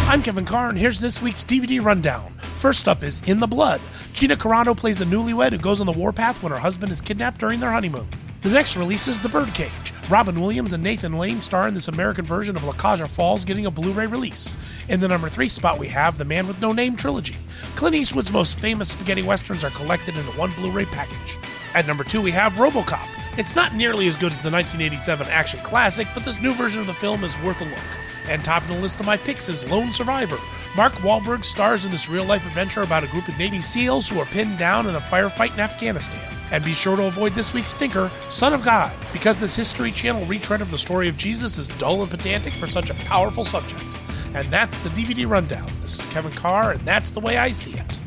I'm Kevin Carr, and here's this week's DVD rundown. First up is In the Blood. Gina Carano plays a newlywed who goes on the warpath when her husband is kidnapped during their honeymoon. The next release is The Birdcage. Robin Williams and Nathan Lane star in this American version of La Caja Falls, getting a Blu-ray release. In the number 3 spot, we have The Man with No Name trilogy. Clint Eastwood's most famous spaghetti westerns are collected into one Blu-ray package. At number 2, we have RoboCop. It's not nearly as good as the 1987 action classic, but this new version of the film is worth a look. And topping the list of my picks is Lone Survivor. Mark Wahlberg stars in this real-life adventure about a group of Navy SEALs who are pinned down in a firefight in Afghanistan. And be sure to avoid this week's stinker, Son of God, because this History Channel retread of the story of Jesus is dull and pedantic for such a powerful subject. And that's the DVD rundown. This is Kevin Carr, and that's the way I see it.